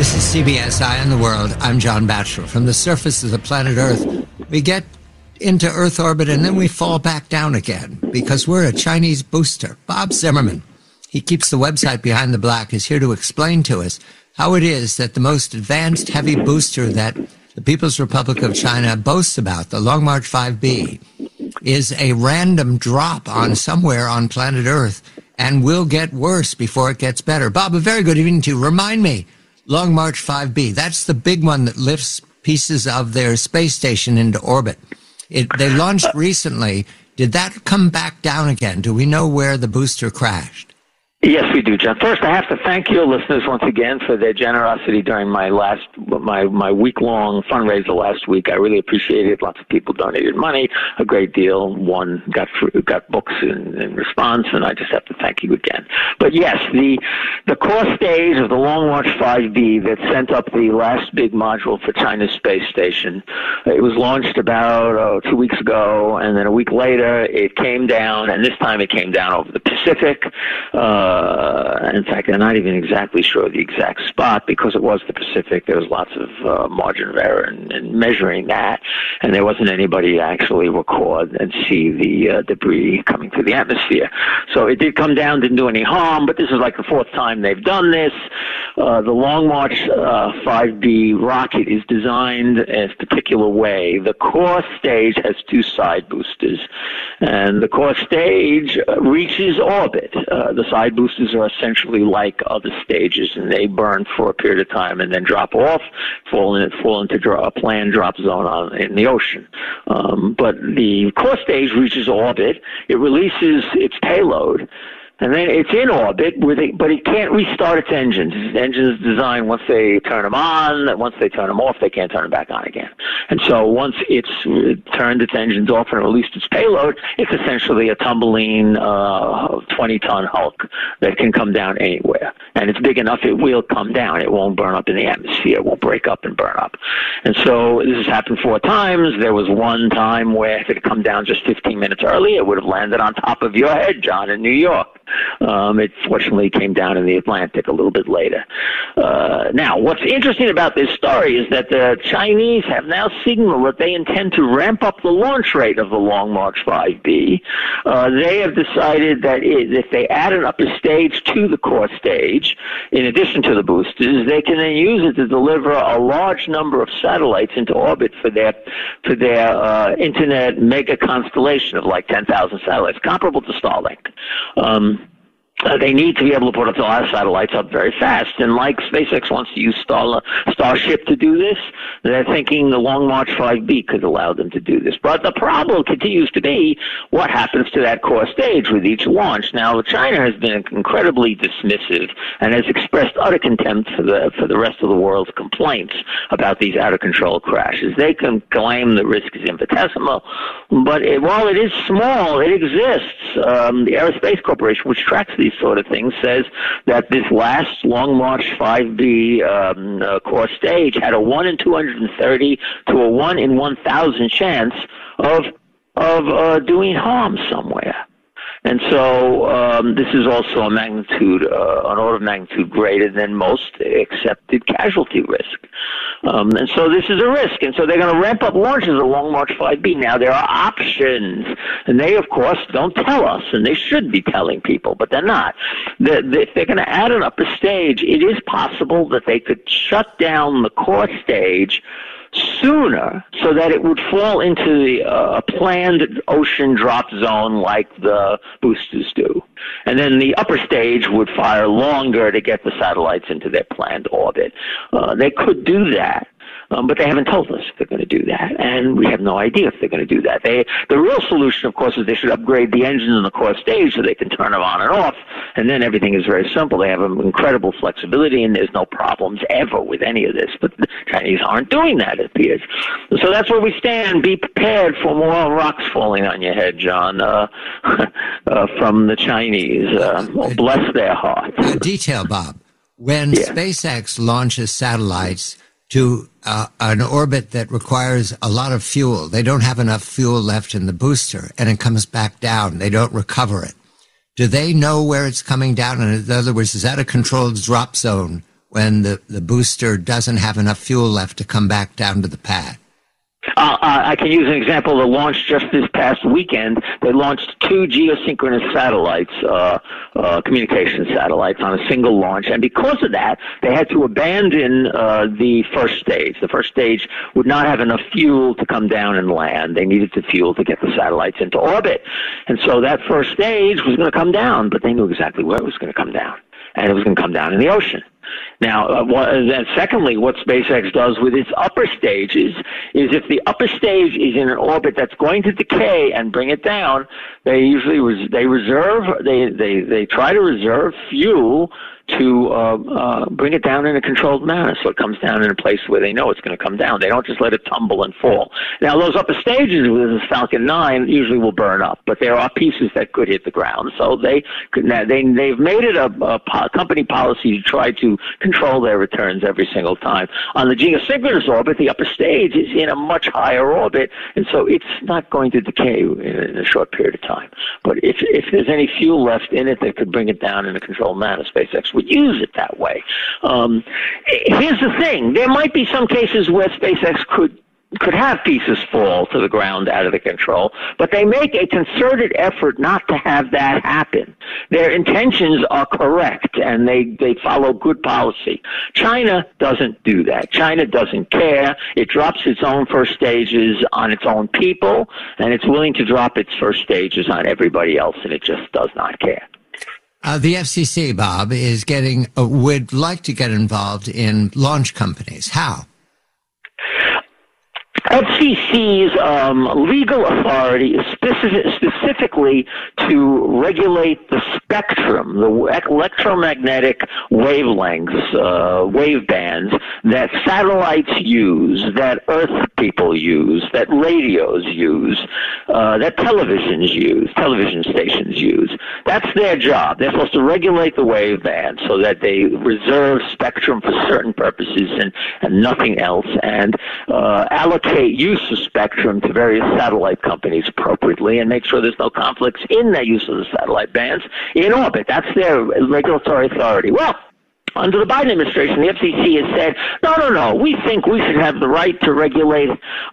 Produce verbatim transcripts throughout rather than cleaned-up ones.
This is C B S Eye on the World. I'm John Batchelor. From the surface of the planet Earth, we get into Earth orbit and then we fall back down again because we're a Chinese booster. Bob Zimmerman, he keeps the website Behind the Black, is here to explain to us how it is that the most advanced heavy booster that the People's Republic of China boasts about, the Long March five B, is a random drop on somewhere on planet Earth and will get worse before it gets better. Bob, a very good evening to you. Remind me, Long March five B, that's the big one that lifts pieces of their space station into orbit. It, they launched recently. Did that come back down again? Do we know where the booster crashed? Yes, we do, John. First, I have to thank your listeners once again for their generosity during my last, my, my week-long fundraiser last week. I really appreciate it. Lots of people donated money, a great deal. One got got books in, in response, and I just have to thank you again. But yes, the the core stage of the Long March five B that sent up the last big module for China's space station, it was launched about uh, two weeks ago, and then a week later it came down, and this time it came down over the Pacific. Uh, Uh, in fact, I'm not even exactly sure the exact spot because it was the Pacific. There was lots of uh, margin of error in, in measuring that, and there wasn't anybody to actually record and see the uh, debris coming through the atmosphere. So it did come down, didn't do any harm, but this is like the fourth time they've done this. Uh, the Long March uh, five B rocket is designed in a particular way. The core stage has two side boosters, and the core stage uh, reaches orbit. Uh, the side boosters boosters are essentially like other stages, and they burn for a period of time and then drop off, fall, in, fall into a planned drop zone on, in the ocean. Um, but the core stage reaches orbit. It releases its payload, and then it's in orbit, where they, but it can't restart its engines. Its engines designed once they turn them on, once they turn them off, they can't turn them back on again. And so once it's turned its engines off and released its payload, it's essentially a tumbling uh, twenty-ton Hulk that can come down anywhere. And it's big enough, it will come down. It won't burn up in the atmosphere. It won't break up and burn up. And so this has happened four times. There was one time where if it had come down just fifteen minutes early, it would have landed on top of your head, John, in New York. Um, it fortunately came down in the Atlantic a little bit later. Uh, now, what's interesting about this story is that the Chinese have now signaled that they intend to ramp up the launch rate of the Long March five B. Uh, they have decided that if they add an upper stage to the core stage, in addition to the boosters, they can then use it to deliver a large number of satellites into orbit for their for their uh, internet mega constellation of like ten thousand satellites, comparable to Starlink. Um, Uh, they need to be able to put a lot of satellites up very fast. And like SpaceX wants to use Star, Starship to do this, they're thinking the Long March five B could allow them to do this. But the problem continues to be what happens to that core stage with each launch. Now, China has been incredibly dismissive and has expressed utter contempt for the for the rest of the world's complaints about these out-of-control crashes. They can claim the risk is infinitesimal, but it, while it is small, it exists. Um, the Aerospace Corporation, which tracks these sort of things, says that this last Long March five B um, uh, core stage had a one in two hundred thirty to a one in one thousand chance of of uh, doing harm somewhere. And so um, this is also a magnitude, uh, an order of magnitude greater than most accepted casualty risk. Um, and so this is a risk. And so they're going to ramp up launches of Long March five B. Now, there are options. And they, of course, don't tell us, and they should be telling people, but they're not. The, the, if they're going to add an upper stage, it is possible that they could shut down the core stage sooner so that it would fall into the, uh, a planned ocean drop zone like the boosters do. And then the upper stage would fire longer to get the satellites into their planned orbit. Uh, they could do that. Um, but they haven't told us if they're going to do that, and we have no idea if they're going to do that. They, the real solution, of course, is they should upgrade the engines in the core stage so they can turn them on and off, and then everything is very simple. They have an incredible flexibility, and there's no problems ever with any of this. But the Chinese aren't doing that, it appears. So that's where we stand. Be prepared for more rocks falling on your head, John, uh, uh, from the Chinese. Uh, well, bless their hearts. Uh, detail, Bob. When yeah. SpaceX launches satellites to uh, an orbit that requires a lot of fuel, they don't have enough fuel left in the booster, and it comes back down. They don't recover it. Do they know where it's coming down? In other words, is that a controlled drop zone when the, the booster doesn't have enough fuel left to come back down to the pad? Uh, I can use an example. The launch just this past weekend, they launched two geosynchronous satellites, uh, uh, communication satellites, on a single launch. And because of that, they had to abandon uh, the first stage. The first stage would not have enough fuel to come down and land. They needed the fuel to get the satellites into orbit. And so that first stage was going to come down, but they knew exactly where it was going to come down. And it was going to come down in the ocean. Now, uh, what, and secondly, what SpaceX does with its upper stages is if the upper stage is in an orbit that's going to decay and bring it down, they usually res- they reserve they, they they try to reserve fuel to uh, uh, bring it down in a controlled manner, so it comes down in a place where they know it's going to come down. They don't just let it tumble and fall. Now, those upper stages with the Falcon nine usually will burn up, but there are pieces that could hit the ground. So they could, they they've made it a, a po- company policy to try to control their returns every single time. On the geosynchronous orbit, the upper stage is in a much higher orbit, and so it's not going to decay in, in a short period of time. But if if there's any fuel left in it that could bring it down in a controlled manner, SpaceX would use it that way. Um, here's the thing. There might be some cases where SpaceX could could have pieces fall to the ground out of the control, but they make a concerted effort not to have that happen. Their intentions are correct, and they, they follow good policy. China doesn't do that. China doesn't care. It drops its own first stages on its own people, and it's willing to drop its first stages on everybody else, and it just does not care. Uh, the F C C, Bob, is getting, uh, would like to get involved in launch companies. How? F C C's um, legal authority is specific, specifically to regulate the spectrum, the electromagnetic wavelengths, uh, wave bands that satellites use, that Earth people use, that radios use, uh, that televisions use, television stations use. That's their job. They're supposed to regulate the wave band so that they reserve spectrum for certain purposes and, and nothing else, and uh, allocate use of spectrum to various satellite companies appropriately and make sure there's no conflicts in their use of the satellite bands in orbit. That's their regulatory authority. Well, under the Biden administration, the F C C has said, no, no, no, we think we should have the right to regulate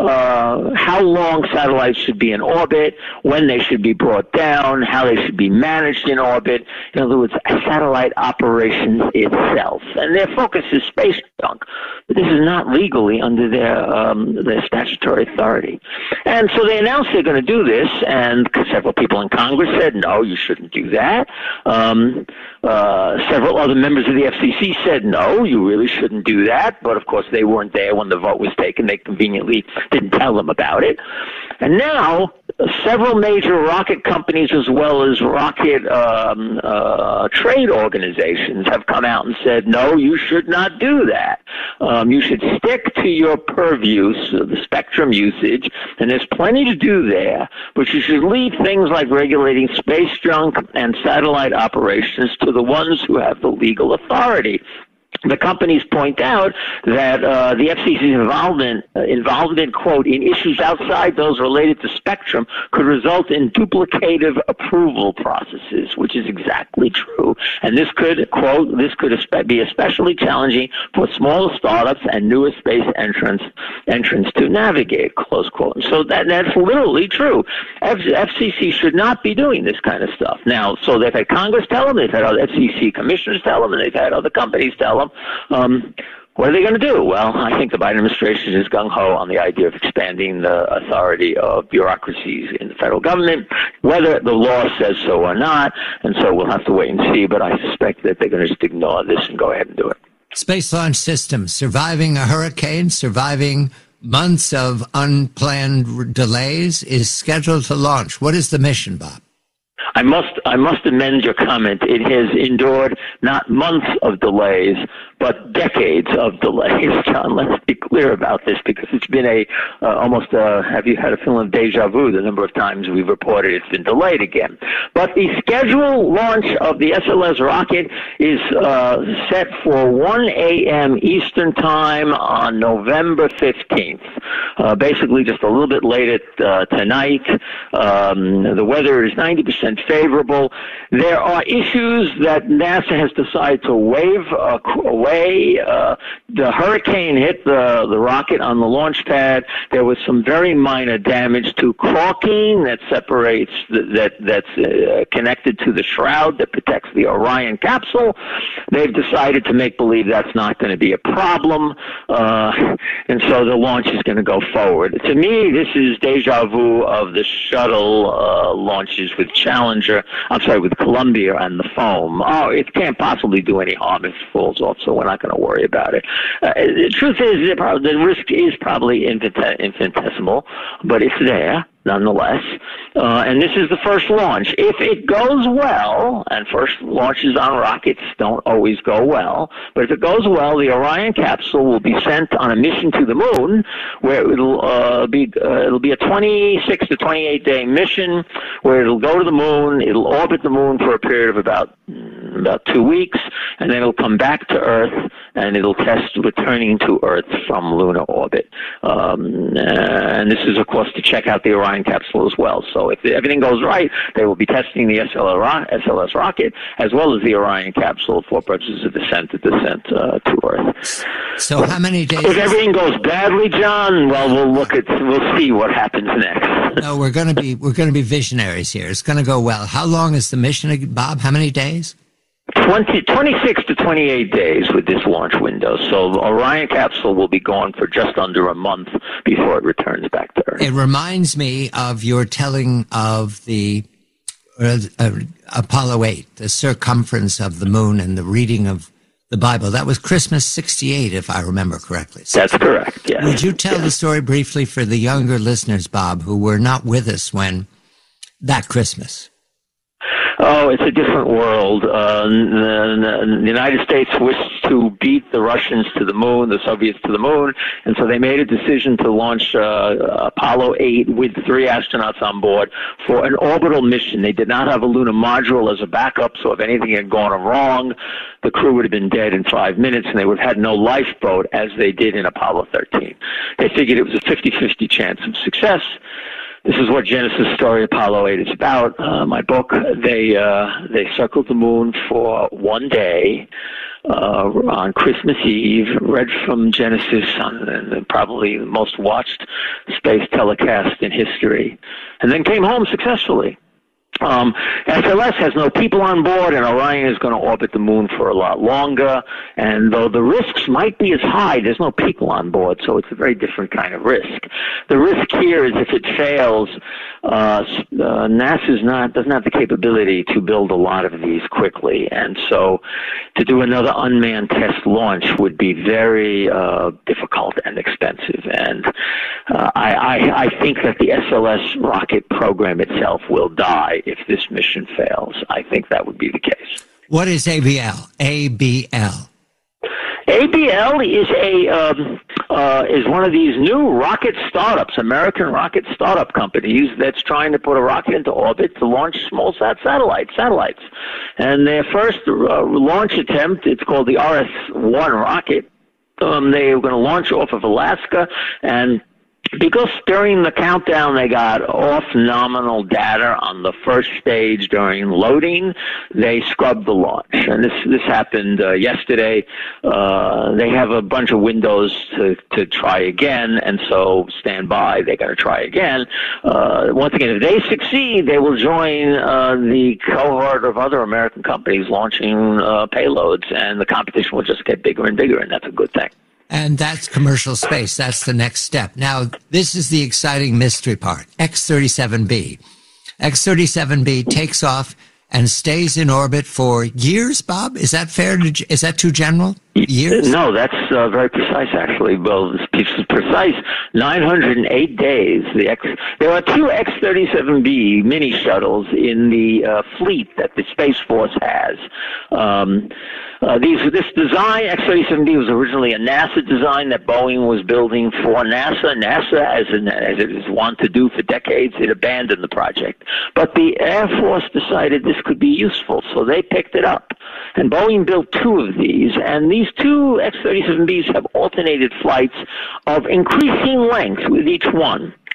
uh, how long satellites should be in orbit, when they should be brought down, how they should be managed in orbit. In other words, satellite operations itself. And their focus is space junk. But this is not legally under their, um, their statutory authority. And so they announced they're going to do this, and several people in Congress said, no, you shouldn't do that. Um, uh, several other members of the F C C said, no, you really shouldn't do that. But, of course, they weren't there when the vote was taken. They conveniently didn't tell them about it. And now several major rocket companies as well as rocket um, uh, trade organizations have come out and said, no, you should not do that. Um, you should stick to your purview, so the spectrum usage, and there's plenty to do there, but you should leave things like regulating space junk and satellite operations to the ones who have the legal authority. The companies point out that uh, the F C C's involvement, uh, involvement, quote, in issues outside those related to spectrum could result in duplicative approval processes, which is exactly true. And this could, quote, this could be especially challenging for smaller startups and newer space entrants, entrants to navigate, close quote. And so that, that's literally true. F- FCC should not be doing this kind of stuff. Now, so they've had Congress tell them, they've had other F C C commissioners tell them, and they've had other companies tell them. Um, what are they going to do? Well, I think the Biden administration is gung-ho on the idea of expanding the authority of bureaucracies in the federal government, whether the law says so or not, and so we'll have to wait and see, but I suspect that they're going to just ignore this and go ahead and do it. Space Launch Systems, surviving a hurricane, surviving months of unplanned delays, is scheduled to launch. What is the mission, Bob? I must I must amend your comment. It has endured not months of delays, but decades of delays. John, let's be clear about this, because it's been a uh, almost a, have you had a feeling of deja vu the number of times we've reported it's been delayed again. But the scheduled launch of the S L S rocket is uh, set for one a.m. Eastern Time on November fifteenth. Uh, basically just a little bit late at, uh, tonight. Um, the weather is ninety percent favorable. There are issues that NASA has decided to waive, uh, way. Uh, the hurricane hit the, the rocket on the launch pad. There was some very minor damage to caulking that separates, the, that that's uh, connected to the shroud that protects the Orion capsule. They've decided to make believe that's not going to be a problem, uh, and so the launch is going to go forward. To me, this is deja vu of the shuttle uh, launches with Challenger, I'm sorry, with Columbia and the foam. Oh, it can't possibly do any harm if it falls off, so we're not going to worry about it. Uh, the truth is, the risk is probably infinitesimal, but it's there nonetheless. Uh, and this is the first launch. If it goes well, and first launches on rockets don't always go well, but if it goes well, the Orion capsule will be sent on a mission to the moon, where it'll uh, be uh, it'll be a twenty-six to twenty-eight day mission, where it'll go to the moon, it'll orbit the moon for a period of about about two weeks, and then it'll come back to Earth, and it'll test returning to Earth from lunar orbit. Um, and this is, of course, to check out the Orion capsule as well. So if everything goes right, they will be testing the S L S rocket as well as the Orion capsule for purposes of descent, descent uh, to Earth. So how many days? If everything goes badly, John, well, we'll look at, we'll see what happens next. No, we're going to be we're going to be visionaries here. It's going to go well. How long is the mission, Bob? How many days? twenty, twenty-six to twenty-eight days with this launch window. So the Orion capsule will be gone for just under a month before it returns back to Earth. It reminds me of your telling of the uh, uh, Apollo eight, the circumference of the moon and the reading of the Bible. That was Christmas sixty-eight, if I remember correctly. That's correct, yes. Would you tell yes. the story briefly for the younger listeners, Bob, who were not with us when that Christmas? Oh, it's a different world. Uh, the, the United States wished to beat the Russians to the moon, the Soviets to the moon, and so they made a decision to launch uh, Apollo eight with three astronauts on board for an orbital mission. They did not have a lunar module as a backup, so if anything had gone wrong, the crew would have been dead in five minutes, and they would have had no lifeboat as they did in Apollo thirteen. They figured it was a fifty-fifty chance of success. This is what Genesis story Apollo eight is about. Uh, my book, they uh, they circled the moon for one day uh, on Christmas Eve, read from Genesis on uh, probably the most watched space telecast in history, and then came home successfully. Um, S L S has no people on board, and Orion is going to orbit the moon for a lot longer. And though the risks might be as high, there's no people on board, so it's a very different kind of risk. The risk here is if it fails, uh, uh, NASA's not doesn't have the capability to build a lot of these quickly, and so to do another unmanned test launch would be very uh, difficult and expensive. And uh, I, I, I think that the S L S rocket program itself will die if this mission fails. I think that would be the case. What is A B L? A B L. A B L is a um, uh, is one of these new rocket startups, American rocket startup companies that's trying to put a rocket into orbit to launch small sat satellites. Satellites, and their first uh, launch attempt, it's called the R S one rocket. Um, they were going to launch off of Alaska, and because during the countdown they got off nominal data on the first stage during loading, they scrubbed the launch. And this this happened uh, yesterday. Uh, they have a bunch of windows to, to try again, and so stand by. They got to try again. Uh, once again, if they succeed, they will join uh, the cohort of other American companies launching uh, payloads, and the competition will just get bigger and bigger, and that's a good thing. And that's commercial space. That's the next step. Now, this is the exciting mystery part. X thirty-seven B. X thirty-seven B takes off and stays in orbit for years, Bob? Is that fair? To, is that too general? Years? No, that's uh, very precise, actually. Well, it's precise. nine hundred eight days. The X, there are two X thirty-seven B mini shuttles in the uh, fleet that the Space Force has. Um, uh, these, this design, X thirty-seven B, was originally a NASA design that Boeing was building for NASA. NASA, as, in, as it is wont to do for decades, it abandoned the project. But the Air Force decided this could be useful, so they picked it up. And Boeing built two of these, and these two X thirty-seven Bs have alternated flights of increasing length with each one.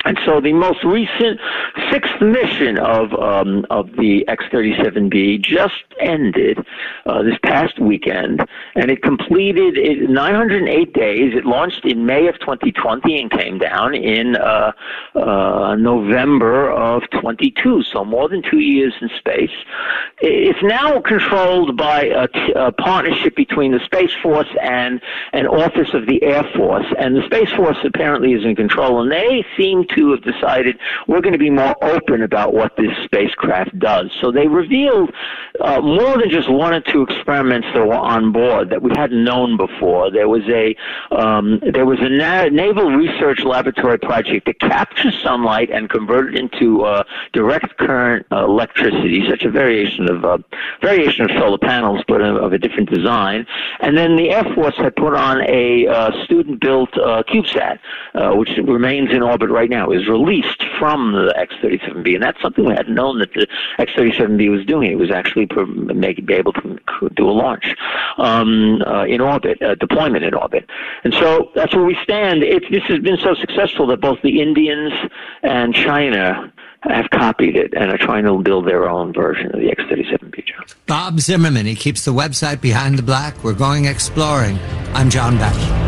And so the most recent sixth mission of um, of the X thirty-seven B just ended uh, this past weekend, and it completed it, nine hundred eight days. It launched in May of twenty twenty and came down in uh, uh, November of twenty-two, so more than two years in space. It's now controlled by a, t- a partnership between the Space Force and an office of the Air Force, and the Space Force apparently is in control, and they seem to have decided we're going to be more open about what this spacecraft does. So they revealed uh, more than just one or two experiments that were on board that we hadn't known before. There was a um, there was a na- naval research laboratory project that captures sunlight and convert it into uh, direct current uh, electricity, such a variation of uh, variation of solar panels, but of, of a different design. And then the Air Force had put on a uh, student-built uh, CubeSat, uh, which remains in orbit right now. Is released from the X thirty-seven B, and that's something we hadn't known that the X thirty-seven B was doing. It was actually make, be able to do a launch um, uh, in orbit, uh, deployment in orbit. And so that's where we stand. It, this has been so successful that both the Indians and China have copied it and are trying to build their own version of the X thirty-seven B. John. Bob Zimmerman, he keeps the website Behind the Black. We're going exploring. I'm John Batchelor.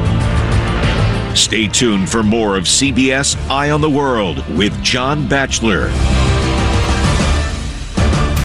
Stay tuned for more of C B S Eye on the World with John Batchelor.